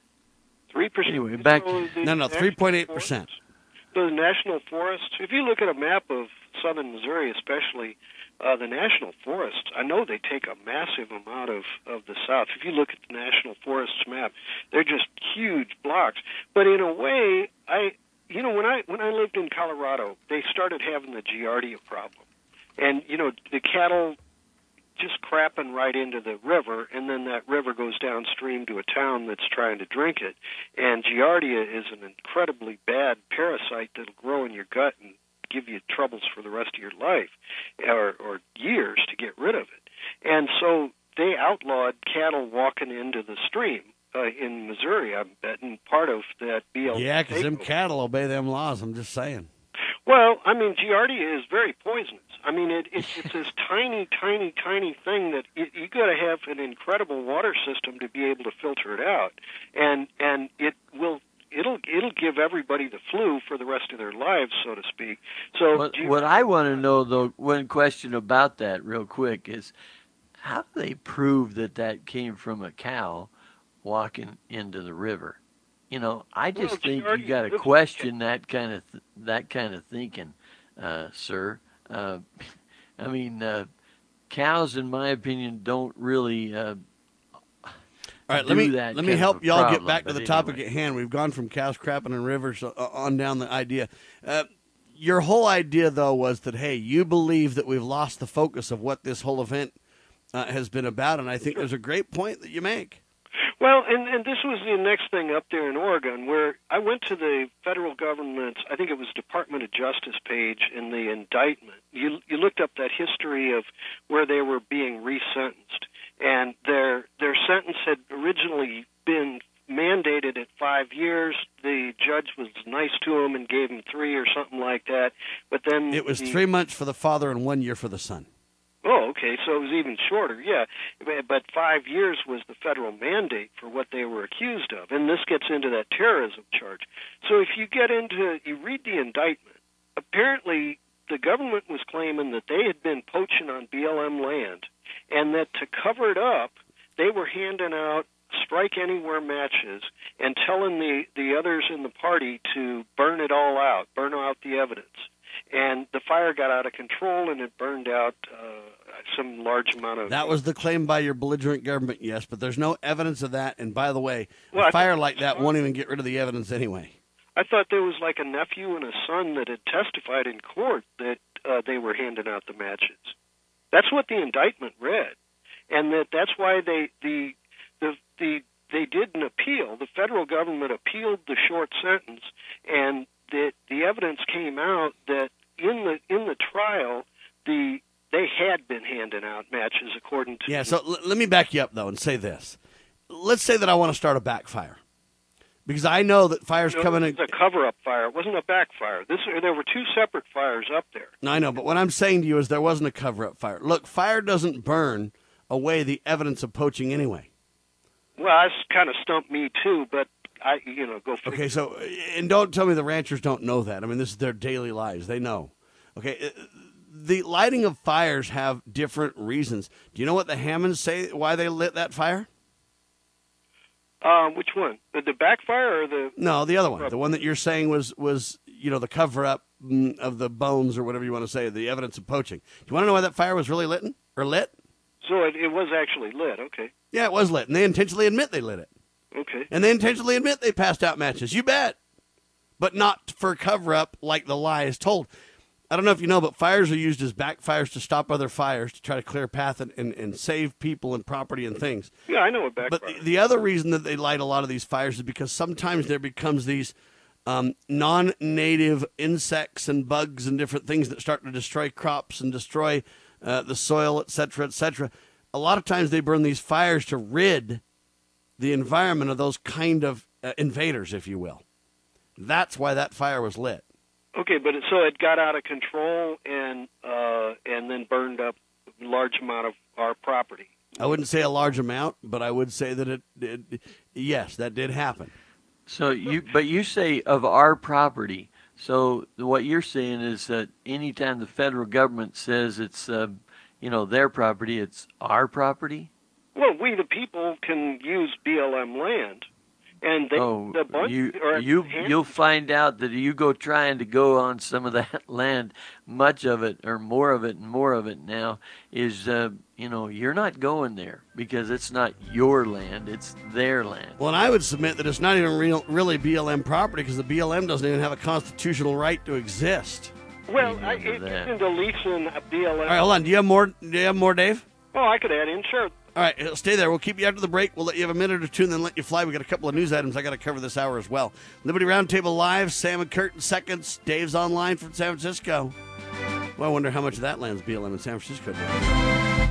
S9: three percent.
S3: Anyway, back.
S9: So
S2: No, no, three point eight percent.
S9: The national forests, if you look at a map of southern Missouri especially, uh, the national forests, I know they take a massive amount of, of the south. If you look at the national forests map, they're just huge blocks. But in a way, I, you know, when I when I lived in Colorado, they started having the Giardia problem. And, you know, the cattle just crapping right into the river, and then that river goes downstream to a town that's trying to drink it. And Giardia is an incredibly bad parasite that'll grow in your gut and give you troubles for the rest of your life, or, or years to get rid of it. And so they outlawed cattle walking into the stream uh, in Missouri, I bet, and part of that B L M.
S2: Yeah, because them cattle obey them laws, I'm just saying.
S9: Well, I mean, Giardia is very poisonous. I mean, it, it, it's this tiny, tiny, tiny thing that it, you got to have an incredible water system to be able to filter it out, and and it will it'll it'll give everybody the flu for the rest of their lives, so to speak. So
S3: what, what I want to know, though, one question about that, real quick, is how do they prove that that came from a cow walking into the river? You know, I just
S9: well,
S3: think
S9: Giardia,
S3: you got to question that kind of th- that kind of thinking, uh, sir. Uh, I mean, uh, cows, in my opinion, don't really. Uh,
S2: All right, let me
S3: let
S2: me help y'all
S3: problem,
S2: get back to the
S3: anyway.
S2: topic at hand. We've gone from cows crapping in rivers uh, on down the idea. Uh, your whole idea, though, was that hey, you believe that we've lost the focus of what this whole event uh, has been about, and I think there's a great point that you make.
S9: Well, and, and this was the next thing up there in Oregon, where I went to the federal government's, I think it was Department of Justice page in the indictment. You you looked up that history of where they were being resentenced, and their their sentence had originally been mandated at five years. The judge was nice to them and gave them three or something like that. But then
S2: It was
S9: the,
S2: three months for the father and one year for the son.
S9: Oh, okay, so it was even shorter, yeah. But five years was the federal mandate for what they were accused of, and this gets into that terrorism charge. So if you get into, you read the indictment, apparently the government was claiming that they had been poaching on B L M land, and that to cover it up, they were handing out strike-anywhere matches and telling the, the others in the party to burn it all out, burn out the evidence. and the fire got out of control, and it burned out uh, some large amount of...
S2: That was the claim by your belligerent government, yes, but there's no evidence of that. And by the way,
S9: well,
S2: a fire like that won't even get rid of the evidence anyway.
S9: I thought there was like a nephew and a son that had testified in court that uh, they were handing out the matches. That's what the indictment read, and that that's why they the the the they did an appeal. The federal government appealed the short sentence, and the the evidence came out that in the in the trial the they had been handing out matches according to...
S2: Yeah, so l- let me back you up, though, and say this. Let's say that I want to start a backfire, because I know that fire's
S9: no,
S2: coming...
S9: It was a cover-up fire. It wasn't a backfire. This, there were two separate fires up there.
S2: No, I know, but what I'm saying to you is there wasn't a cover-up fire. Look, fire doesn't burn away the evidence of poaching anyway.
S9: Well, that's kind of stumped me, too, but, I, you know, go figure.
S2: Okay, so, and don't tell me the ranchers don't know that. I mean, this is their daily lives. They know. Okay, the lighting of fires have different reasons. Do you know what the Hammonds say why they lit that fire?
S9: Uh, which one? The, the backfire or the...
S2: No, the other one. The one that you're saying was, was you know, the cover-up of the bones or whatever you want to say, the evidence of poaching. Do you want to know why that fire was really lit? Or lit?
S9: So it, it was actually lit, okay.
S2: Yeah, it was lit, and they intentionally admit they lit it.
S9: Okay.
S2: And they intentionally admit they passed out matches. You bet. But not for cover-up like the lie is told. I don't know if you know, but fires are used as backfires to stop other fires, to try to clear a path and, and, and save people and property and things.
S9: Yeah, I know what backfire.
S2: But the, the other reason that they light a lot of these fires is because sometimes there becomes these um, non-native insects and bugs and different things that start to destroy crops and destroy uh, the soil, et cetera, et cetera. A lot of times they burn these fires to rid the environment of those kind of uh, invaders, if you will. That's why that fire was lit.
S9: Okay, but it, so it got out of control and uh, and then burned up a large amount of our property.
S2: I wouldn't say a large amount, but I would say that it did. Yes, that did happen.
S3: So you, but you say of our property. So what you're saying is that anytime the federal government says it's, uh, you know, their property, it's our property.
S9: Well, we the people can use B L M land. And they,
S3: oh,
S9: the bunch,
S3: you,
S9: or
S3: you, you'll find out that you go trying to go on some of that land, much of it, or more of it and more of it now, is, uh, you know, you're not going there because it's not your land, it's their land.
S2: Well, and I would submit that it's not even real, really B L M property because the B L M doesn't even have a constitutional right to exist.
S9: Well, I, it gets into leasing a B L M.
S2: All right, hold on. Do you have more, do you have more, Dave?
S9: Oh, I could add in, sure.
S2: All right, stay there. We'll keep you after the break. We'll let you have a minute or two and then let you fly. We got a couple of news items I got to cover this hour as well. Liberty Roundtable Live, Sam and Kurt in seconds. Dave's online from San Francisco. Well, I wonder how much of that land's B L M in San Francisco now.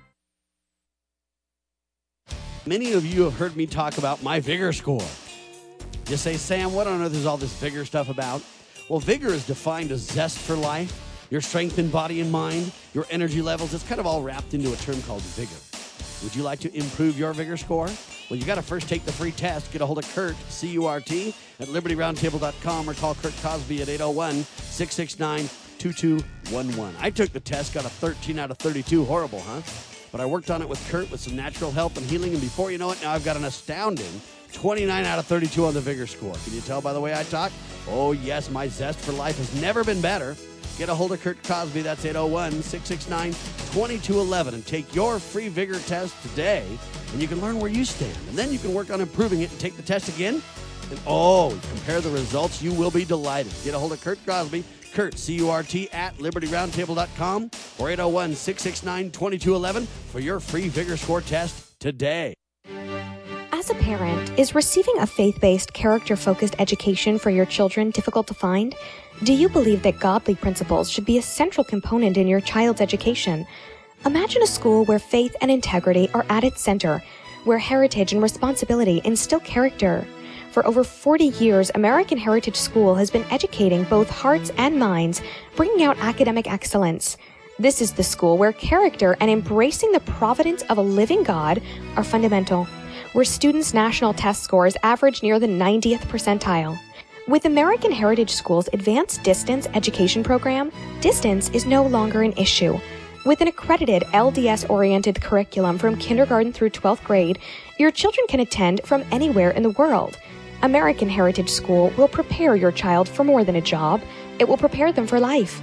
S2: Many of you have heard me talk about my Vigor score. You say, Sam, what on earth is all this Vigor stuff about? Well, Vigor is defined as zest for life, your strength in body and mind, your energy levels. It's kind of all wrapped into a term called Vigor. Would you like to improve your Vigor score? Well, you got to first take the free test. Get a hold of Kurt, C U R T, at liberty roundtable dot com or call Kurt Cosby at eight oh one, six six nine, two two one one. I took the test, got a thirteen out of thirty-two. Horrible, huh? But I worked on it with Kurt with some natural help and healing, and before you know it, now I've got an astounding twenty-nine out of thirty-two on the Vigor score. Can you tell by the way I talk? Oh, yes, my zest for life has never been better. Get a hold of Kurt Cosby. That's eight oh one, six six nine, two two one one. And take your free Vigor test today, and you can learn where you stand. And then you can work on improving it and take the test again. And, oh, compare the results. You will be delighted. Get a hold of Kurt Cosby. Kurt, C U R T, at liberty roundtable dot com or eight oh one, six six nine, two two one one for your free Vigor score test today.
S10: As a parent, is receiving a faith-based, character-focused education for your children difficult to find? Do you believe that godly principles should be a central component in your child's education? Imagine a school where faith and integrity are at its center, where heritage and responsibility instill character. For over forty years, American Heritage School has been educating both hearts and minds, bringing out academic excellence. This is the school where character and embracing the providence of a living God are fundamental, where students' national test scores average near the ninetieth percentile. With American Heritage School's Advanced Distance Education Program, distance is no longer an issue. With an accredited L D S-oriented curriculum from kindergarten through twelfth grade, your children can attend from anywhere in the world. American Heritage School will prepare your child for more than a job. It will prepare them for life.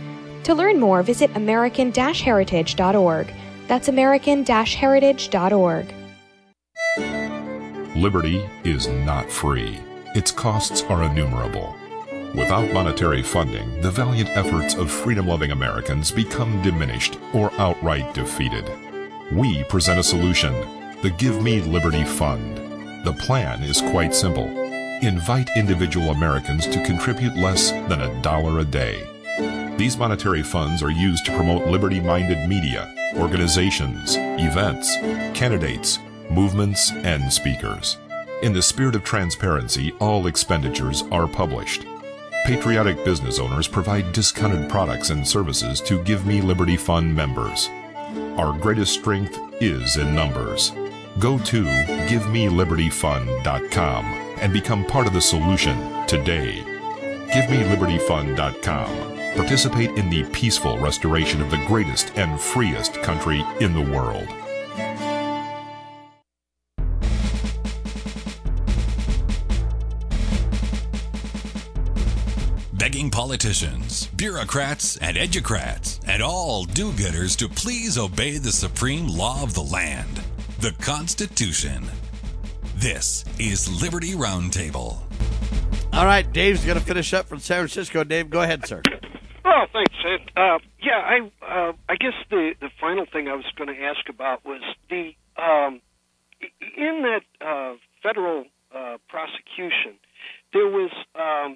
S10: To learn more, visit American Heritage dot org. That's American Heritage dot org.
S11: Liberty is not free. Its costs are innumerable. Without monetary funding, the valiant efforts of freedom-loving Americans become diminished or outright defeated. We present a solution, the Give Me Liberty Fund. The plan is quite simple. Invite individual Americans to contribute less than a dollar a day. These monetary funds are used to promote liberty-minded media, organizations, events, candidates, movements, and speakers. In the spirit of transparency, all expenditures are published. Patriotic business owners provide discounted products and services to Give Me Liberty Fund members. Our greatest strength is in numbers. Go to give me liberty fund dot com and become part of the solution today. give me liberty fund dot com. Participate in the peaceful restoration of the greatest and freest country in the world.
S1: Begging politicians, bureaucrats, and educrats, and all do-gooders to please obey the supreme law of the land, the Constitution. This is Liberty Roundtable.
S2: All right, Dave's going to finish up from San Francisco. Dave, go ahead, sir.
S9: Oh, thanks, Ed. Uh, yeah, I uh, I guess the, the final thing I was going to ask about was the um, in that uh, federal uh, prosecution, there was um,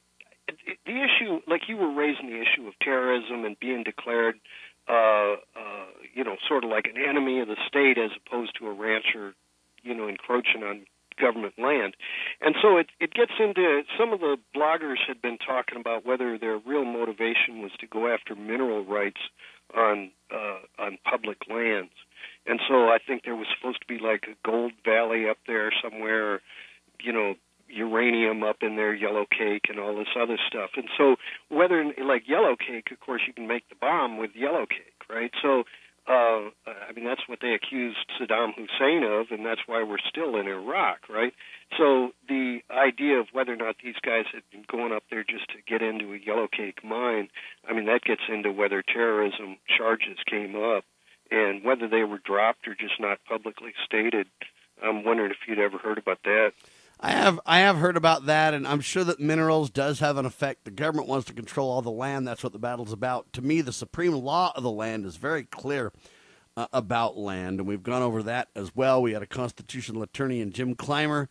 S9: the issue, like you were raising the issue of terrorism and being declared, uh, uh, you know, sort of like an enemy of the state as opposed to a rancher, you know, encroaching on government land. And so it, it gets into, some of the bloggers had been talking about whether their real motivation was to go after mineral rights on uh, on public lands. And so I think there was supposed to be like a gold valley up there somewhere, you know, uranium up in there, yellow cake, and all this other stuff. And so whether, like yellow cake, of course, you can make the bomb with yellow cake, right? So, uh, I mean, that's what they accused Saddam Hussein of, and that's why we're still in Iraq, right? So the idea of whether or not these guys had been going up there just to get into a yellow cake mine, I mean, that gets into whether terrorism charges came up and whether they were dropped or just not publicly stated. I'm wondering if you'd ever heard about that.
S2: I have I have heard about that, and I'm sure that minerals does have an effect. The government wants to control all the land. That's what the battle's about. To me, the supreme law of the land is very clear uh, about land, and we've gone over that as well. We had a constitutional attorney in Jim Clymer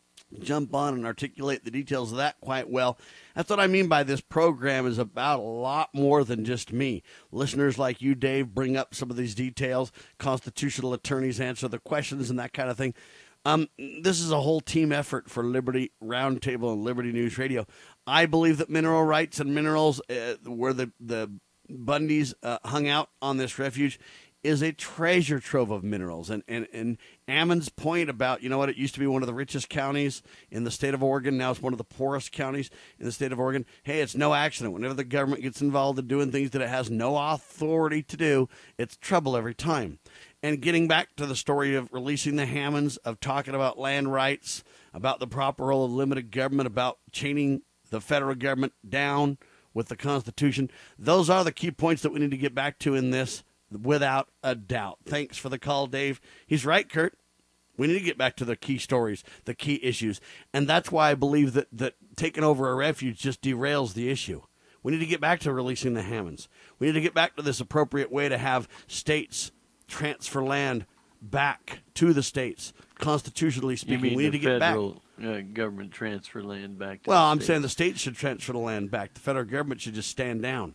S2: jump on and articulate the details of that quite well. That's what I mean by this program is about a lot more than just me. Listeners like you, Dave, bring up some of these details. Constitutional attorneys answer the questions and that kind of thing. Um, this is a whole team effort for Liberty Roundtable and Liberty News Radio. I believe that mineral rights and minerals, uh, where the, the Bundys uh, hung out on this refuge, is a treasure trove of minerals. And, and, and Ammon's point about, you know what, it used to be one of the richest counties in the state of Oregon. Now it's one of the poorest counties in the state of Oregon. Hey, it's no accident. Whenever the government gets involved in doing things that it has no authority to do, it's trouble every time. And getting back to the story of releasing the Hammonds, of talking about land rights, about the proper role of limited government, about chaining the federal government down with the Constitution, those are the key points that we need to get back to in this, without a doubt. Thanks for the call, Dave. He's right, Kurt. We need to get back to the key stories, the key issues. And that's why I believe that, that taking over a refuge just derails the issue. We need to get back to releasing the Hammonds. We need to get back to this appropriate way to have states transfer land back to the states, constitutionally speaking.
S3: You mean
S2: we need
S3: the
S2: to get
S3: federal,
S2: back.
S3: Uh, government transfer land back to
S2: Well,
S3: the
S2: I'm
S3: states.
S2: saying the states should transfer the land back. The federal government should just stand down.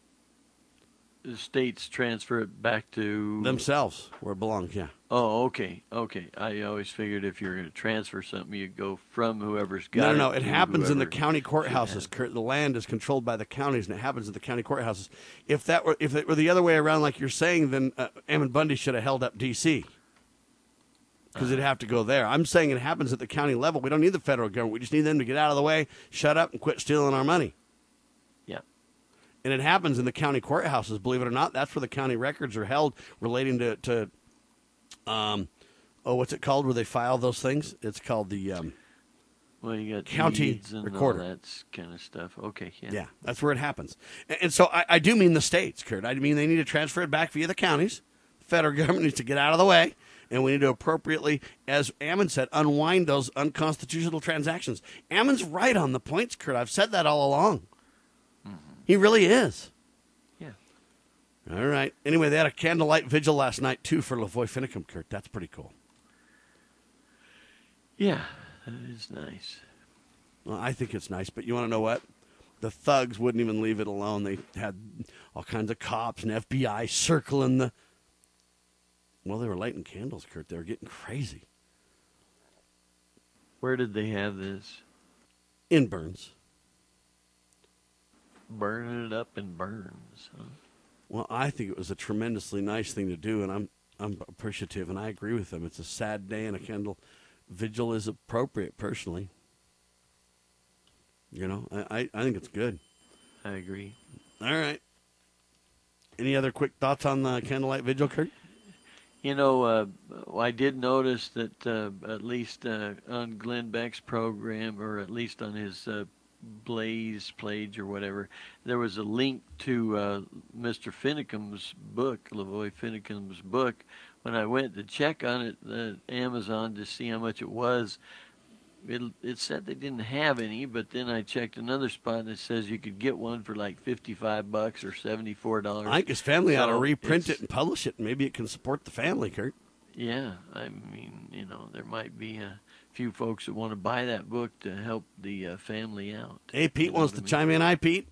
S3: The states transfer it back to
S2: themselves, where it belongs, yeah.
S3: Oh, okay, okay. I always figured if you're going to transfer something, you go from whoever's got
S2: No,
S3: it.
S2: no, no. It
S3: to
S2: happens in the
S3: whoever
S2: county
S3: should
S2: courthouses.
S3: have it.
S2: Kurt. The land is controlled by the counties, and it happens in the county courthouses. If that were, if it were the other way around, like you're saying, then uh, Ammon Bundy should have held up D C because uh, it'd have to go there. I'm saying it happens at the county level. We don't need the federal government. We just need them to get out of the way, shut up, and quit stealing our money.
S3: Yeah.
S2: And it happens in the county courthouses, believe it or not. That's where the county records are held relating to, to um, oh, what's it called where they file those things? It's called the, um,
S3: Well, you got
S2: county
S3: deeds and
S2: recorder.
S3: all that kind of stuff. Okay, yeah.
S2: Yeah, that's where it happens. And, and so I, I do mean the states, Kurt. I mean they need to transfer it back via the counties. The federal government needs to get out of the way, and we need to appropriately, as Ammon said, unwind those unconstitutional transactions. Ammon's right on the points, Kurt. I've said that all along. Mm-hmm. He really is.
S3: Yeah.
S2: All right. Anyway, they had a candlelight vigil last night, too, for Lavoy Finicum, Kurt. That's pretty cool.
S3: Yeah. That is nice.
S2: Well, I think it's nice, but you want to know what? The thugs wouldn't even leave it alone. They had all kinds of cops and F B I circling the... Well, they were lighting candles, Kurt. They were getting crazy.
S3: Where did they have this?
S2: In Burns.
S3: Burning it up in Burns, huh?
S2: Well, I think it was a tremendously nice thing to do, and I'm I'm appreciative, and I agree with them. It's a sad day, and a candle vigil is appropriate, personally. You know, I, I, I think it's good.
S3: I agree.
S2: All right. Any other quick thoughts on the candlelight vigil, Kurt?
S3: You know, uh, I did notice that uh, at least uh, on Glenn Beck's program, or at least on his uh, Blaze page or whatever, there was a link to uh, Mister Finicum's book, Lavoy Finicum's book. When I went to check on it, uh, Amazon, to see how much it was, it, it said they didn't have any, but then I checked another spot and it says you could get one for like fifty-five bucks or seventy-four dollars.
S2: I think his family
S3: so
S2: ought to reprint
S3: it's,
S2: it and publish it, and maybe it can support the family, Kurt.
S3: Yeah, I mean, you know, there might be a few folks that want to buy that book to help the uh, family out.
S2: Hey, Pete
S3: you know
S2: wants to
S3: I mean?
S2: chime in. Hi, Pete.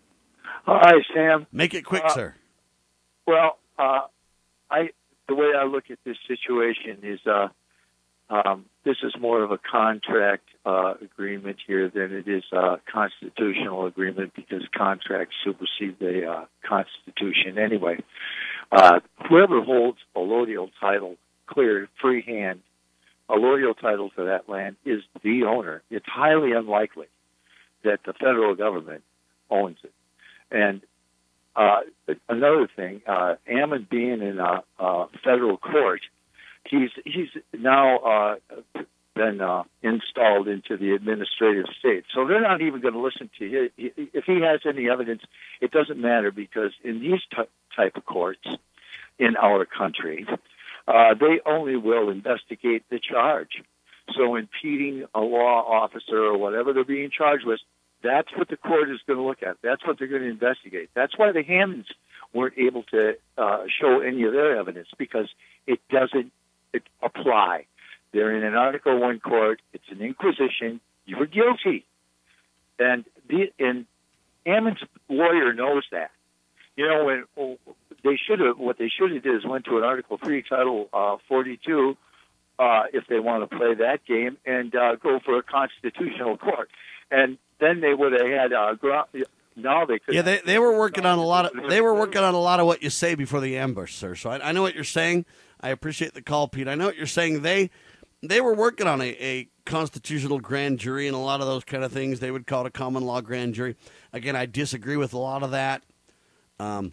S12: Hi, Sam.
S2: Make it quick,
S12: uh,
S2: sir.
S12: Well, uh, I the way I look at this situation is uh, um, this is more of a contract uh, agreement here than it is a constitutional agreement, because contracts supersede the uh, Constitution anyway. Uh, whoever holds a allodial title clear, freehand, allodial title to that land is the owner. It's highly unlikely that the federal government owns it. And uh, another thing, uh, Ammon being in a, a federal court, he's he's now uh, been uh, installed into the administrative state. So they're not even going to listen to him. If he has any evidence, it doesn't matter, because in these t- type of courts in our country, uh, they only will investigate the charge. So impeding a law officer or whatever they're being charged with, that's what the court is going to look at. That's what they're going to investigate. That's why the Hammonds weren't able to uh, show any of their evidence, because it doesn't it apply. They're in an Article One court. It's an inquisition. You were guilty, and the and Ammon's lawyer knows that. You know, when oh, they should have, what they should have did is went to an Article Three, Title uh, forty-two, uh, if they want to play that game, and uh, go for a constitutional court, and then they would have had uh, ground. Now they could.
S2: Yeah, they they were working on a lot of they were working on a lot of what you say before the ambush, sir. So I, I know what you're saying. I appreciate the call, Pete. I know what you're saying. They they were working on a, a constitutional grand jury and a lot of those kind of things. They would call it a common law grand jury. Again, I disagree with a lot of that. Um,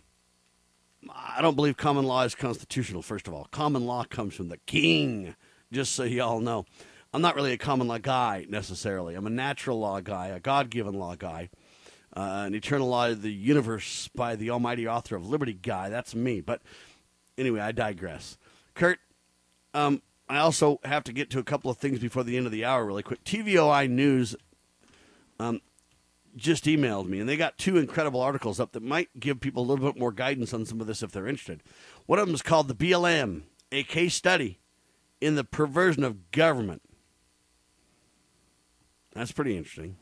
S2: I don't believe common law is constitutional. First of all, common law comes from the king. Just so you all know, I'm not really a common law guy necessarily. I'm a natural law guy, a God-given law guy. Uh, an eternal law of the universe by the almighty author of liberty guy. That's me. But anyway, I digress. Kurt, um, I also have to get to a couple of things before the end of the hour really quick. T V O I News um, just emailed me, and they got two incredible articles up that might give people a little bit more guidance on some of this if they're interested. One of them is called The B L M, a case study in the perversion of government. That's pretty interesting.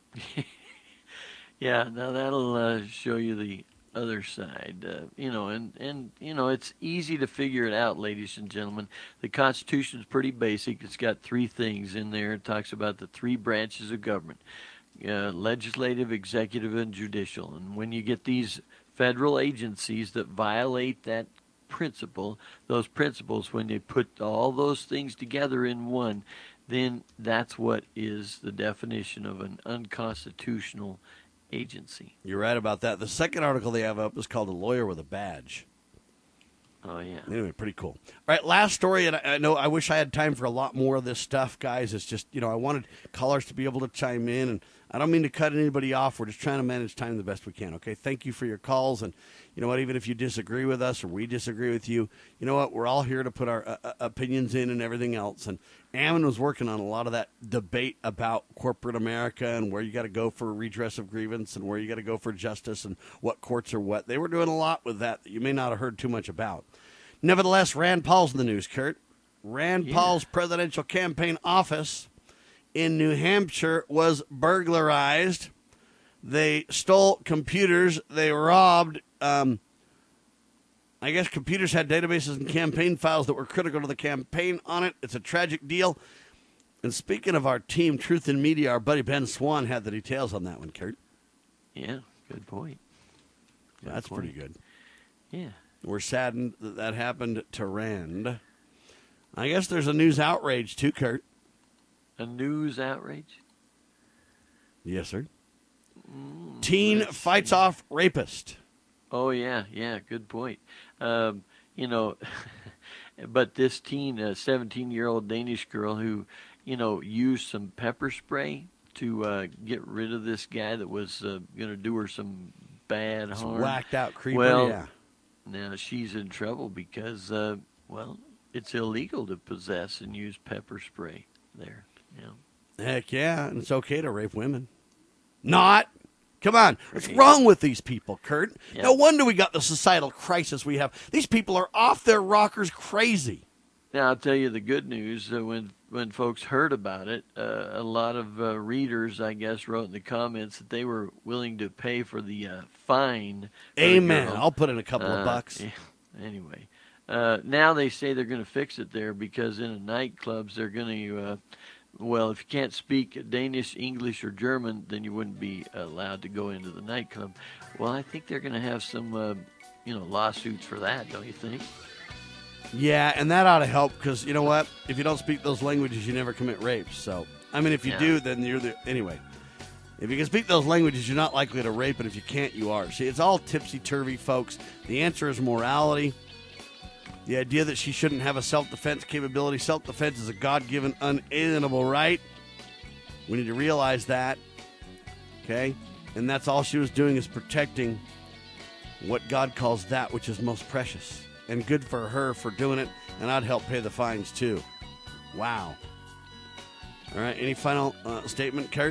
S3: Yeah, now that'll uh, show you the other side, uh, you know, and, and, you know, it's easy to figure it out, ladies and gentlemen. The Constitution is pretty basic. It's got three things in there. It talks about the three branches of government, uh, legislative, executive, and judicial. And when you get these federal agencies that violate that principle, those principles, when they put all those things together in one, then that's what is the definition of an unconstitutional agency.
S2: You're right about that. The second article they have up is called A Lawyer with a Badge.
S3: Oh, yeah.
S2: Anyway, pretty cool. All right, last story, and I, I know I wish I had time for a lot more of this stuff, guys. It's just, you know, I wanted callers to be able to chime in, and I don't mean to cut anybody off. We're just trying to manage time the best we can, okay? Thank you for your calls, and you know what, even if you disagree with us or we disagree with you, you know what, we're all here to put our uh, opinions in and everything else. And Ammon was working on a lot of that debate about corporate America and where you got to go for redress of grievance and where you got to go for justice and what courts are what. They were doing a lot with that that you may not have heard too much about. Nevertheless, Rand Paul's in the news, Kurt. Rand yeah. Paul's presidential campaign office in New Hampshire was burglarized. They stole computers. They robbed, um, I guess computers had databases and campaign files that were critical to the campaign on it. It's a tragic deal. And speaking of our team, Truth in Media, our buddy Ben Swan had the details on that one, Kurt.
S3: Yeah, good point. Good
S2: That's
S3: point.
S2: pretty good.
S3: Yeah.
S2: We're saddened that that happened to Rand. I guess there's a news outrage too, Kurt.
S3: A news outrage?
S2: Yes, sir.
S3: Mm,
S2: Teen fights
S3: see.
S2: off rapist.
S3: Oh, yeah, yeah, good point. Um, you know, but this teen, a seventeen-year-old Danish girl who, you know, used some pepper spray to uh, get rid of this guy that was uh, going to do her some bad
S2: It's
S3: harm.
S2: whacked out creeper,
S3: well,
S2: yeah.
S3: Now she's in trouble because, uh, well, it's illegal to possess and use pepper spray there. Yeah.
S2: Heck yeah, and it's okay to rape women. Not. Come on. What's wrong with these people, Kurt?
S3: Yep.
S2: No wonder we got the societal crisis we have. These people are off their rockers crazy.
S3: Now, I'll tell you the good news. Uh, when when folks heard about it, uh, a lot of uh, readers, I guess, wrote in the comments that they were willing to pay for the uh, fine. For
S2: Amen.
S3: the girl.
S2: I'll put in a couple
S3: uh,
S2: of bucks.
S3: Yeah. Anyway, uh, now they say they're going to fix it there because in the nightclubs they're going to, uh, well, if you can't speak Danish, English, or German, then you wouldn't be allowed to go into the nightclub. Well, I think they're going to have some, uh, you know, lawsuits for that, don't you think?
S2: Yeah, and that ought to help because, you know what? If you don't speak those languages, you never commit rape. So, I mean, if you
S3: Yeah.
S2: do, then you're the... Anyway, if you can speak those languages, you're not likely to rape, and if you can't, you are. See, it's all tipsy-turvy, folks. The answer is morality. The idea that she shouldn't have a self-defense capability. Self-defense is a God-given, unalienable right. We need to realize that, okay? And that's all she was doing is protecting what God calls that which is most precious. And good for her for doing it, and I'd help pay the fines, too. Wow. All right, any final uh, statement, Kurt?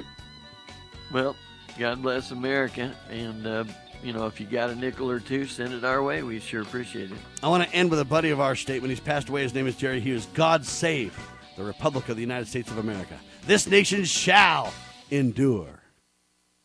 S3: Well, God bless America, and, uh, you know, if you got a nickel or two, send it our way. We sure appreciate it.
S2: I want to end with a buddy of ours statement. He's passed away. His name is Jerry Hughes. God save the Republic of the United States of America. This nation shall endure.